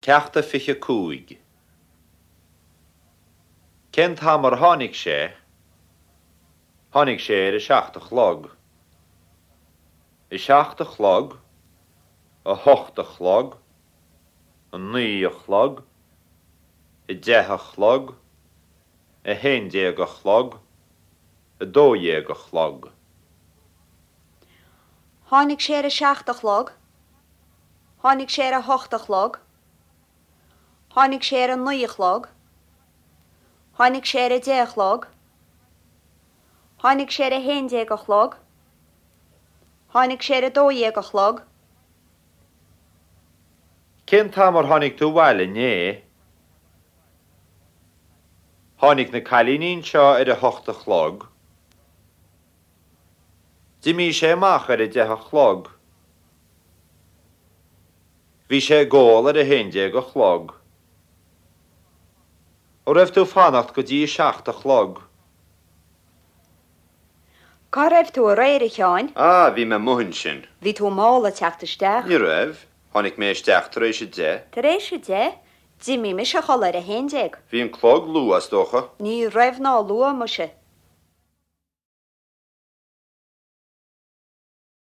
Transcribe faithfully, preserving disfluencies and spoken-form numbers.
Ceachta fiche cúig. Cén tá mar tháinig sé? Tháinig sé ar a seachta chlog. I seachta chlog, a hochta chlog, a naoí chlog, i deitha chlog, a héindéag chlog, a dódhéag chlog. Tháinig sé ar a seachta chlog, tháinig sé ar a hochta chlog, tháinig sé ar a naoí chlog, tháinig sé ar a déich chlog, tháinig sé ar a héindéag chlog, tháinig sé ar a dódhéag chlog. Cén tá mar tháinig tú bhaile né? Tháinig na cailínín seo ar a hochta chlog. Dimí sé amach ar a deitha chlog. Bhí sé gól ar a héindéag chlog. Ó raibh tú fannacht go dtí seachta chlog. Cá raibh tú a réir a cheáin? Ah, bhí me muhann sin. Bhí tú mála teachtasteach? Ní raibh, tháinig mé isteach tar éis dé. Tar éis sé dé, dimí me se choll ar a héindéag. Bhí an clog lú as dócha. Ní raibh ná lua mu se.